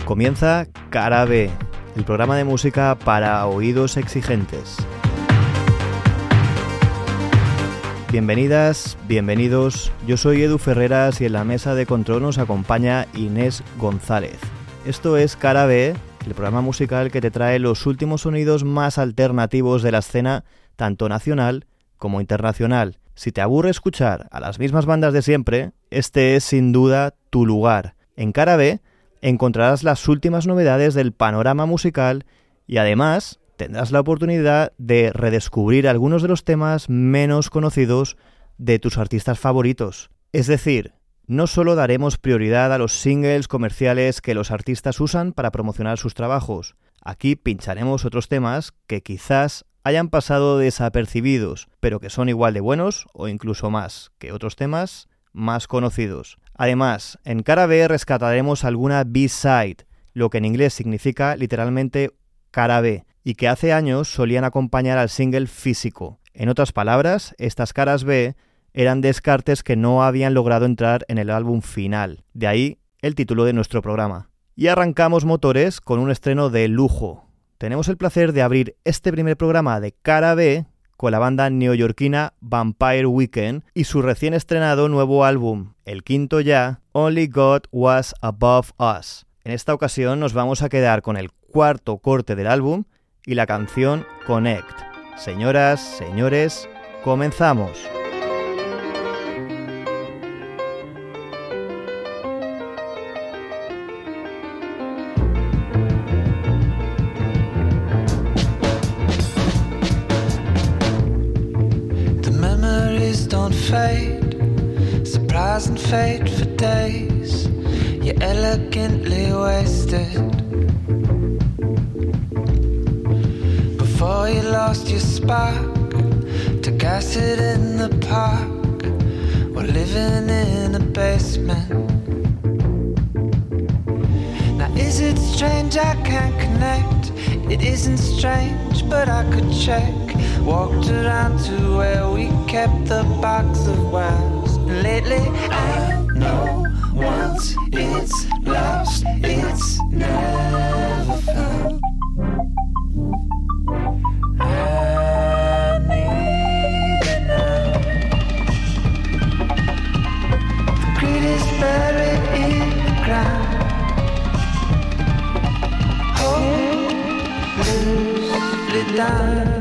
Comienza Cara B, el programa de música para oídos exigentes. Bienvenidas, bienvenidos, yo soy Edu Ferreras y en la mesa de control nos acompaña Inés González. Esto es Cara B, el programa musical que te trae los últimos sonidos más alternativos de la escena, tanto nacional como internacional. Si te aburre escuchar a las mismas bandas de siempre, este es sin duda tu lugar. En Cara B encontrarás las últimas novedades del panorama musical y además tendrás la oportunidad de redescubrir algunos de los temas menos conocidos de tus artistas favoritos. Es decir, no solo daremos prioridad a los singles comerciales que los artistas usan para promocionar sus trabajos. Aquí pincharemos otros temas que quizás hayan pasado desapercibidos, pero que son igual de buenos o incluso más que otros temas más conocidos. Además, en Cara B rescataremos alguna B-side, lo que en inglés significa literalmente cara B, y que hace años solían acompañar al single físico. En otras palabras, estas caras B eran descartes que no habían logrado entrar en el álbum final. De ahí el título de nuestro programa. Y arrancamos motores con un estreno de lujo. Tenemos el placer de abrir este primer programa de Cara B con la banda neoyorquina Vampire Weekend y su recién estrenado nuevo álbum, el quinto ya, Only God Was Above Us. En esta ocasión nos vamos a quedar con el cuarto corte del álbum y la canción Connect. Señoras, señores, comenzamos. Fade, surprise and fade for days. You're elegantly wasted. Before you lost your spark, took acid in the park, or living in a basement. Now is it strange I can't connect? It isn't strange, but I could check. Walked around to where we kept the box of wires. Lately I know once it's lost, it's never found. I need it now. The greed is buried in the ground. Hold loosely down.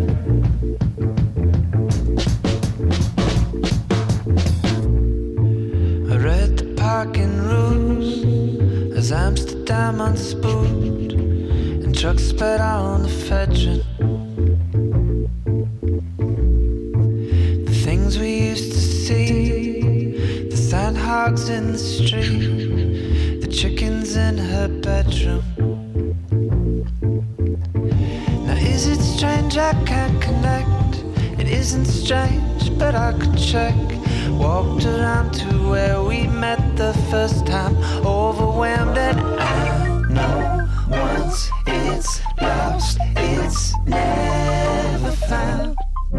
Parking rules as Amsterdam unspooled and trucks sped on the Fedrin. The things we used to see, the sandhogs in the street, the chickens in her bedroom. Now is it strange I can't connect? It isn't strange, but I could check. Walked around to where we met the first time, overwhelmed, and I know once it's lost, it's never found.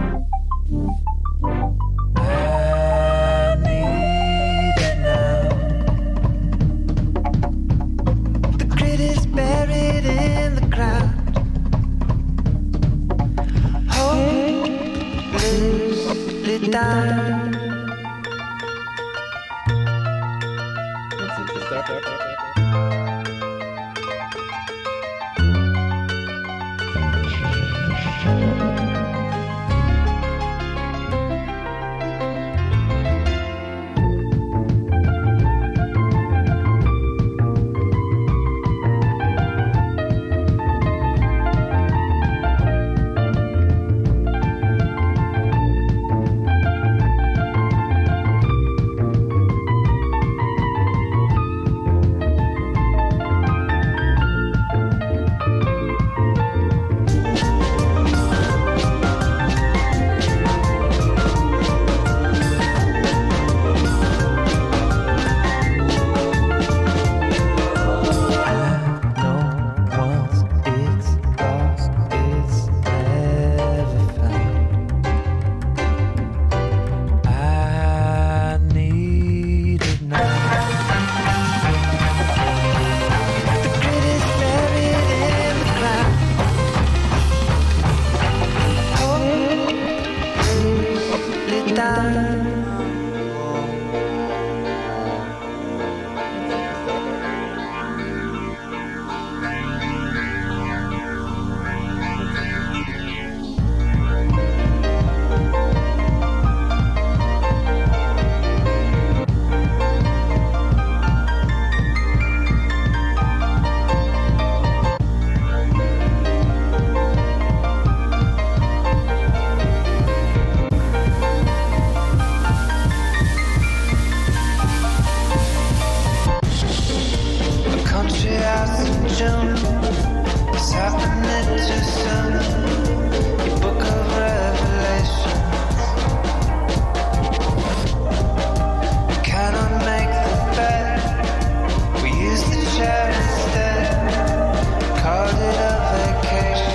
I need it now. The grid is buried in the ground. Hold loosely down. June. It's happening too soon. Your book of Revelation. We cannot make the bed. We use the chair instead. Called it a vacation.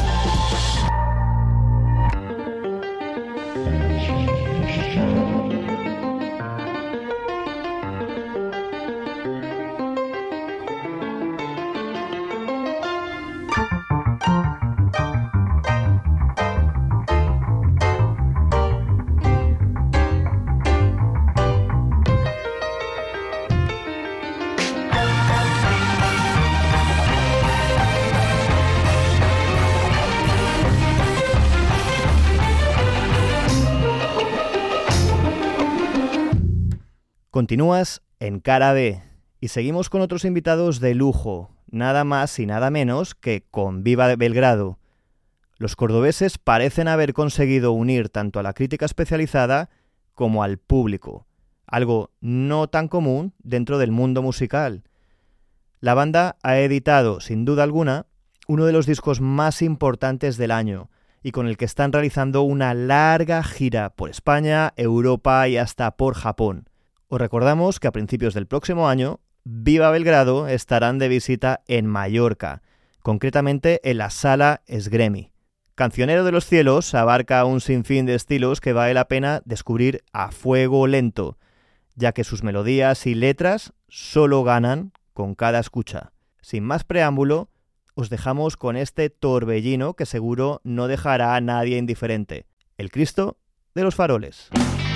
Continúas en Cara B y seguimos con otros invitados de lujo, nada más y nada menos que con Viva Belgrado. Los cordobeses parecen haber conseguido unir tanto a la crítica especializada como al público, algo no tan común dentro del mundo musical. La banda ha editado, sin duda alguna, uno de los discos más importantes del año y con el que están realizando una larga gira por España, Europa y hasta por Japón. Os recordamos que a principios del próximo año, Viva Belgrado estarán de visita en Mallorca, concretamente en la Sala Esgremi. Cancionero de los Cielos abarca un sinfín de estilos que vale la pena descubrir a fuego lento, ya que sus melodías y letras solo ganan con cada escucha. Sin más preámbulo, os dejamos con este torbellino que seguro no dejará a nadie indiferente, el Cristo de los Faroles.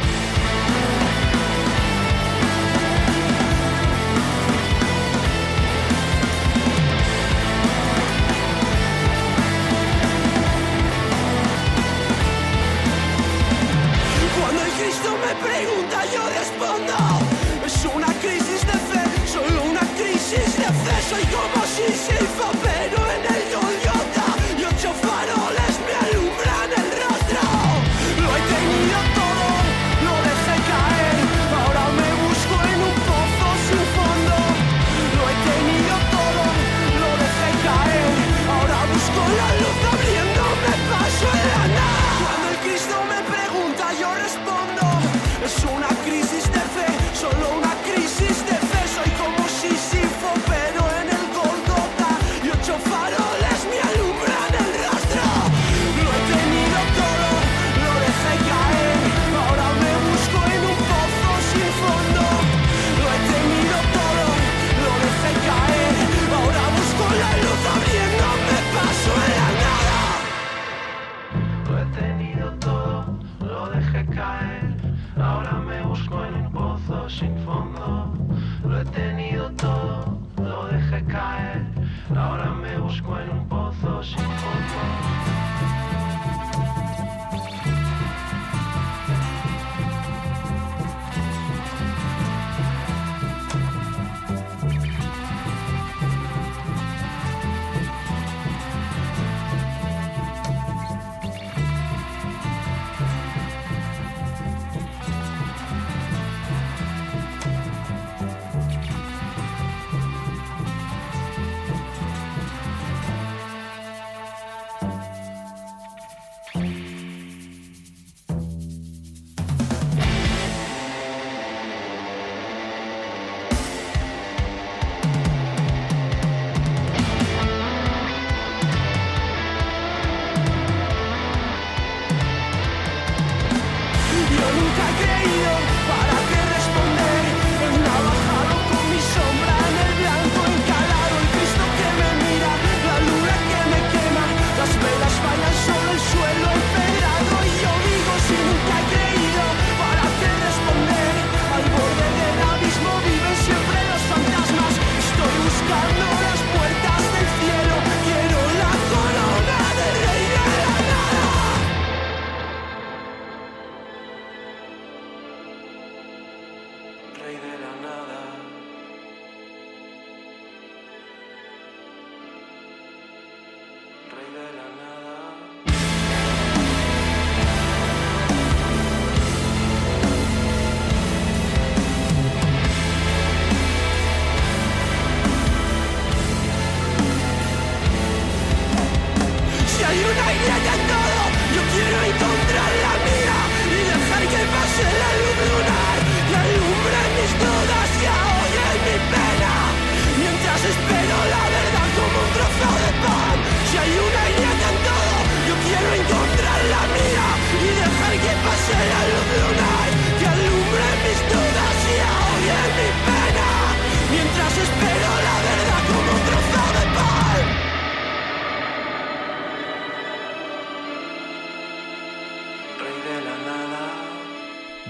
Soy como Sísifo, pero en el Golgota, y 8 faroles me alumbran el rostro. Lo he tenido todo.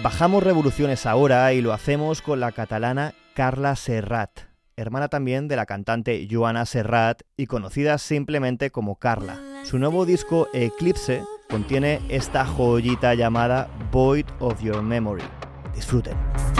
Bajamos revoluciones ahora y lo hacemos con la catalana Carla Serrat, hermana también de la cantante Joana Serrat y conocida simplemente como Carla. Su nuevo disco Eclipse contiene esta joyita llamada Void of Your Memory. Disfruten.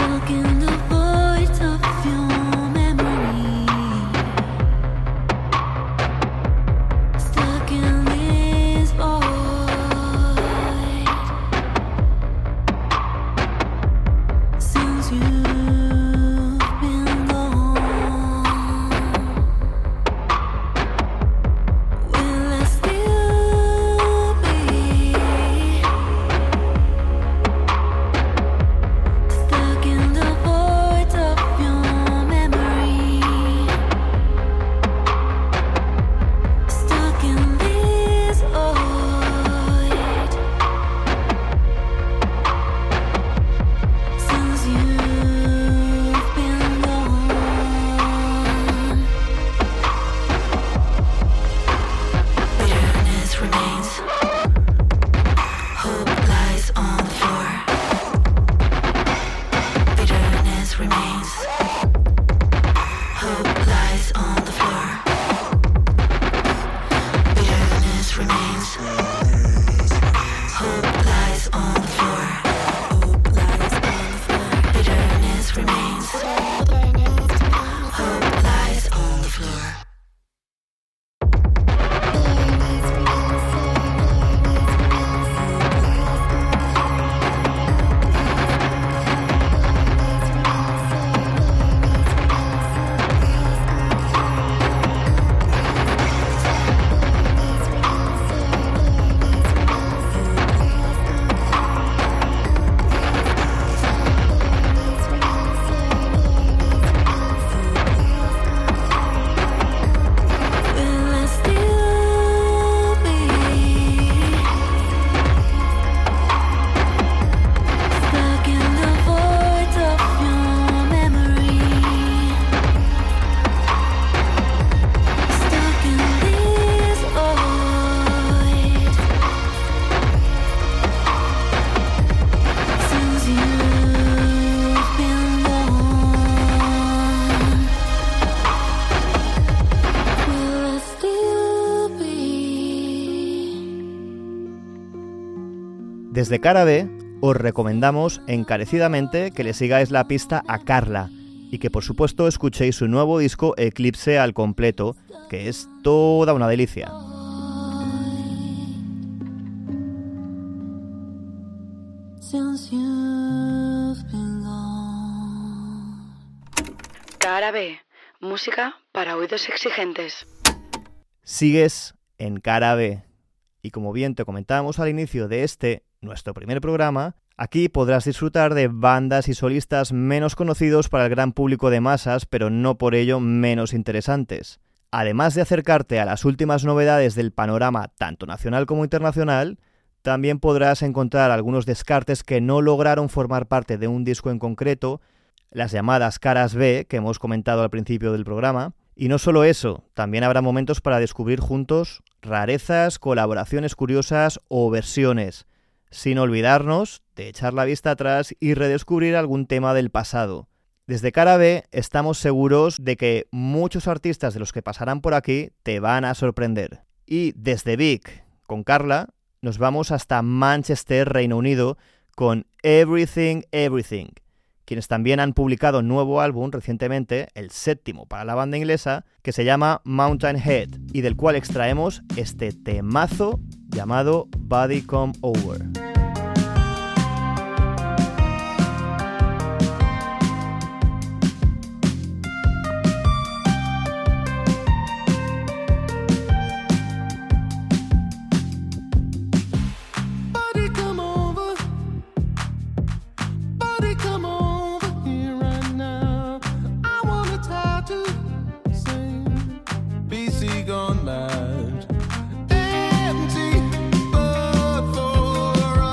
Desde Cara B os recomendamos encarecidamente que le sigáis la pista a Carla y que por supuesto escuchéis su nuevo disco Eclipse al completo, que es toda una delicia. Cara B, música para oídos exigentes. Sigues en Cara B. Y como bien te comentábamos al inicio de nuestro primer programa, aquí podrás disfrutar de bandas y solistas menos conocidos para el gran público de masas, pero no por ello menos interesantes. Además de acercarte a las últimas novedades del panorama tanto nacional como internacional, también podrás encontrar algunos descartes que no lograron formar parte de un disco en concreto, las llamadas caras B que hemos comentado al principio del programa. Y no solo eso, también habrá momentos para descubrir juntos rarezas, colaboraciones curiosas o versiones, sin olvidarnos de echar la vista atrás y redescubrir algún tema del pasado. Desde Cara B estamos seguros de que muchos artistas de los que pasarán por aquí te van a sorprender. Y desde Vic, con Carla, nos vamos hasta Manchester, Reino Unido, con Everything Everything, quienes también han publicado un nuevo álbum recientemente, el 7º para la banda inglesa, que se llama Mountain Head, y del cual extraemos este temazo llamado Body Come Over. Gone mad, empty but for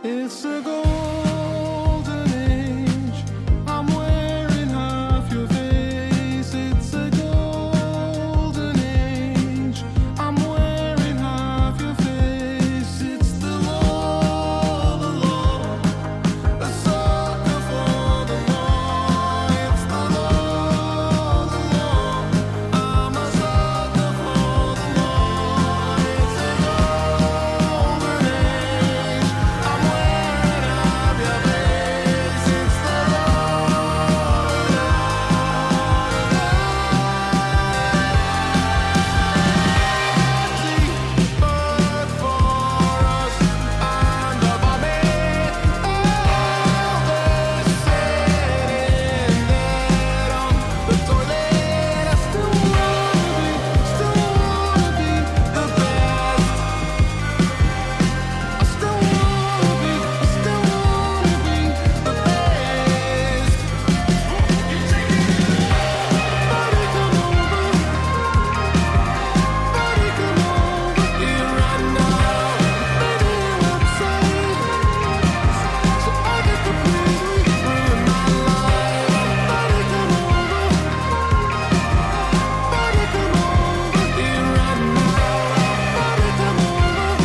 It's a golden age. I'm wearing half your face. It's a golden age. I'm wearing half your face. It's the law, a sucker for the law. It's the law, I'm a sucker for the law. It's a golden age. I'm wearing half your face. It's the bird for us and a vomit. All this sitting there on the toilet. I still wanna be the best. I still wanna be the best. Body come over, here right now. Maybe you're upset, so I get to please ruin my life. Body come over, here right now. Body come over,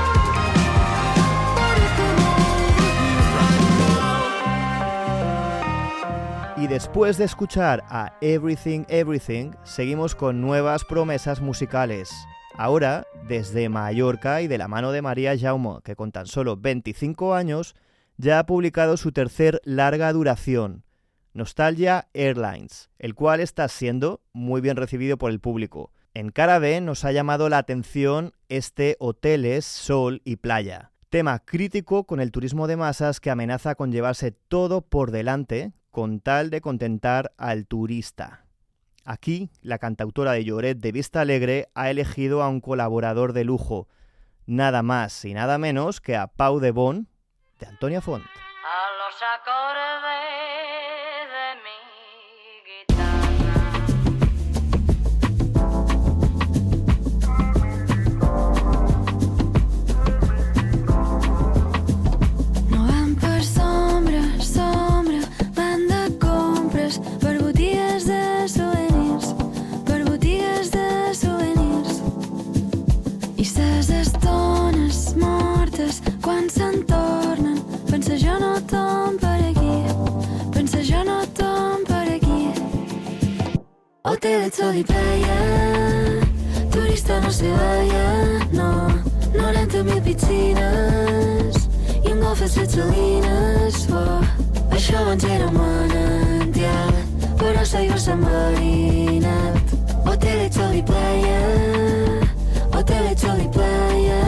here right now. Y después de escuchar a Everything Everything, seguimos con nuevas promesas musicales. Ahora, desde Mallorca y de la mano de María Jaume, que con tan solo 25 años ya ha publicado su tercer larga duración, Nostalgia Airlines, el cual está siendo muy bien recibido por el público. En cara B nos ha llamado la atención este Hoteles, Sol y Playa, tema crítico con el turismo de masas que amenaza con llevarse todo por delante con tal de contentar al turista. Aquí, la cantautora de Lloret de Vista Alegre ha elegido a un colaborador de lujo, nada más y nada menos que a Pau de Bon, de Antonia Font. A los acordes de mi guitarra. No van per sombra, sombra, van de compres per botigues de souvenirs, per botigues de souvenirs. I ses estones mortes quan se'n tornen, pensa jo no tom per aquí, pensa jo no tom per aquí. Hotel Sol i Playa, turista no se veia, no, 90.000 piscines i un golf a set salines. Oh, això abans era un manantial, però s'aigua s'ha enverinat. Hotel Sol i Playa, Hotel Sol i Playa.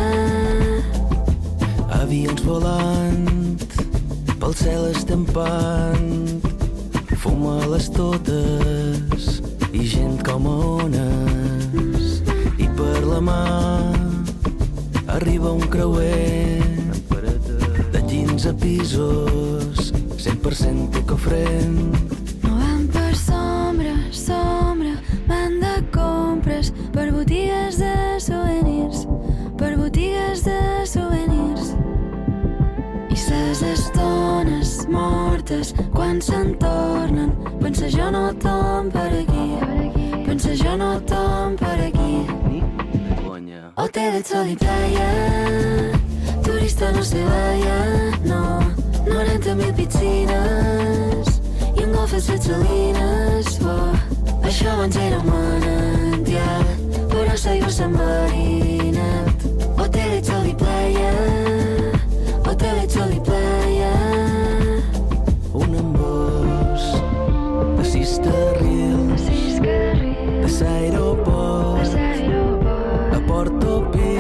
Avions volant pel cel estampant, fum a les totes i gent com a ones, i per la mà arriba un creuer de 15 pisos, 100% ecofriend. No van per sombra, sombra, van de compres per botigues de souvenirs, per botigues de souvenirs. I ses estones mortes quan se'n tornen, pensa jo no tom per aquí, pensa jo no tom per aquí. Hotel Sol i Playa, turista no se veia, no, 90.000 piscines i un golf a set salines. Oh, això abans era un manantial, però s'aigua s'ha enverinat. Hotel Sol i Playa, Hotel Sol i Playa. Un embòs de 6 carrils, de l'aeroport a Portopí,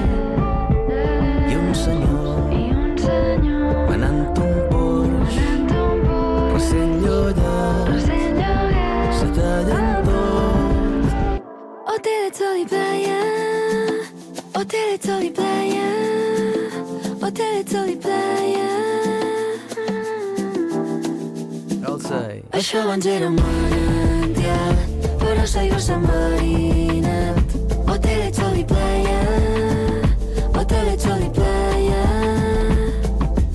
i un senyor manant un Porsche recent llogat, se tallen tot. Hotel Sol i Playa, Hotel Sol i Playa, Hotel Sol i Playa. Això abans era un manantial, però s'aigua s'ha enverinat. Hotel Sol i Playa, Hotel Sol i Playa.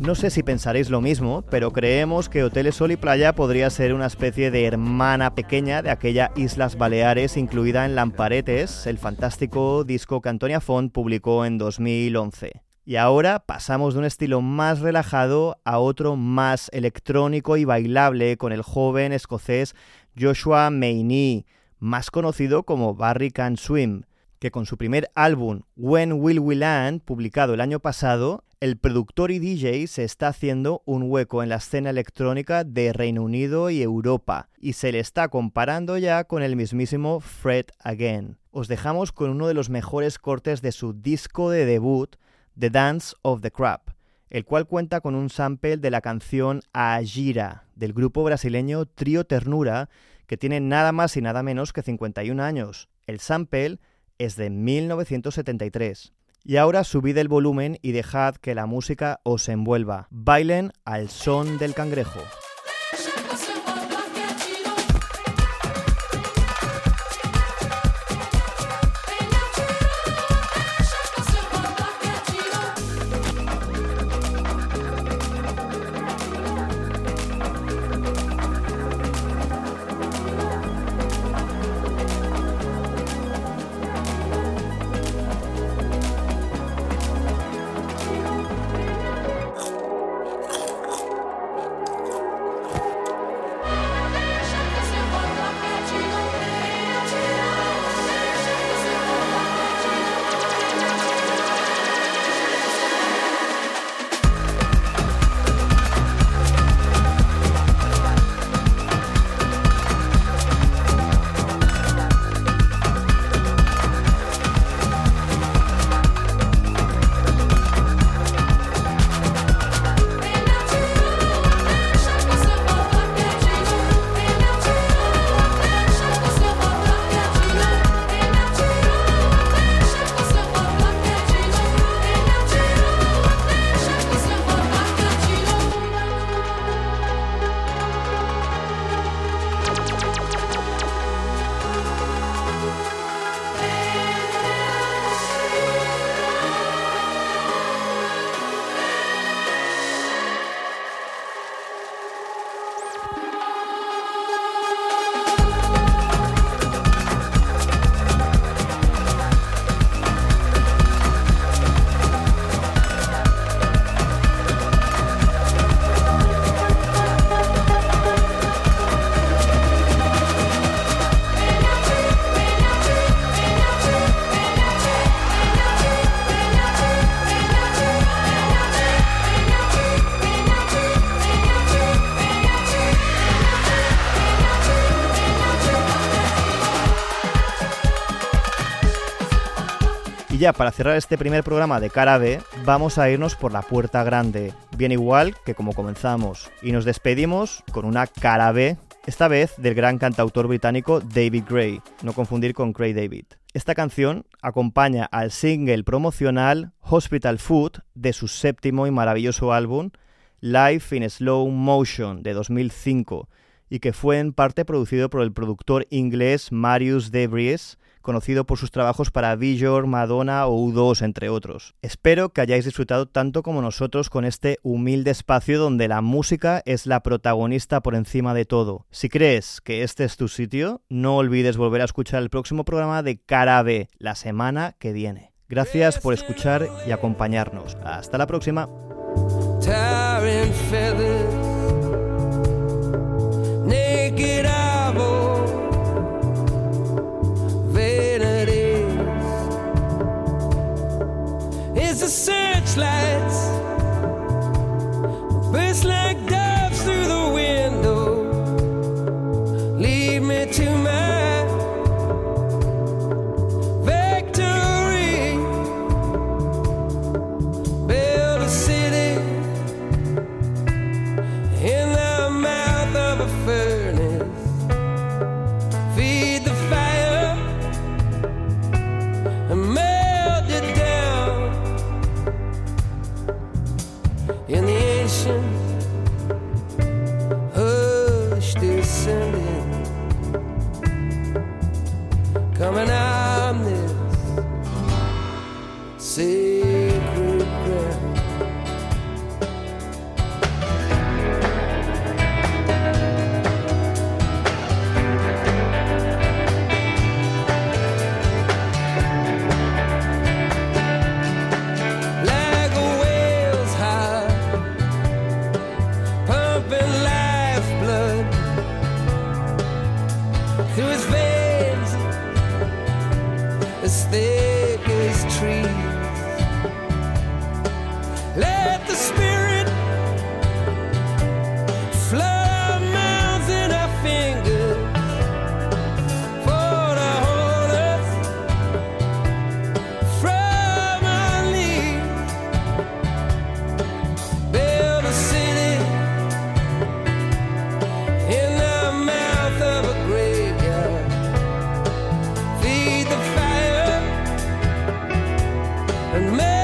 No sé si pensaréis lo mismo, pero creemos que Hoteles Sol y Playa podría ser una especie de hermana pequeña de aquella Islas Baleares incluida en Lamparetes, el fantástico disco que Antonia Font publicó en 2011. Y ahora pasamos de un estilo más relajado a otro más electrónico y bailable con el joven escocés Joshua Mayne, más conocido como Barry Can Swim, que con su primer álbum When Will We Land, publicado el año pasado, el productor y DJ se está haciendo un hueco en la escena electrónica de Reino Unido y Europa, y se le está comparando ya con el mismísimo Fred Again. Os dejamos con uno de los mejores cortes de su disco de debut, The Dance of the Crab, el cual cuenta con un sample de la canción A Gira, del grupo brasileño Trio Ternura, que tiene nada más y nada menos que 51 años. El sample es de 1973. Y ahora subid el volumen y dejad que la música os envuelva. Bailen al son del cangrejo. ya para cerrar este primer programa de Cara B, vamos a irnos por la puerta grande, bien igual que como comenzamos, y nos despedimos con una Cara B, esta vez del gran cantautor británico David Gray, no confundir con Craig David. Esta canción acompaña al single promocional Hospital Food de su séptimo y maravilloso álbum Life in Slow Motion de 2005 y que fue en parte producido por el productor inglés Marius De Vries, conocido por sus trabajos para Villor, Madonna o U2, entre otros. Espero que hayáis disfrutado tanto como nosotros con este humilde espacio donde la música es la protagonista por encima de todo. Si crees que este es tu sitio, no olvides volver a escuchar el próximo programa de Cara B, la semana que viene. Gracias por escuchar y acompañarnos. Hasta la próxima. Tiring feathers, naked eyeball, vanities. It's the searchlights, burst like doves through the window. Lead me to my victory. Build a city in the mouth of a furnace. Feed the fire and melt it down. In the ancient hush descending, coming on this sacred ground. and make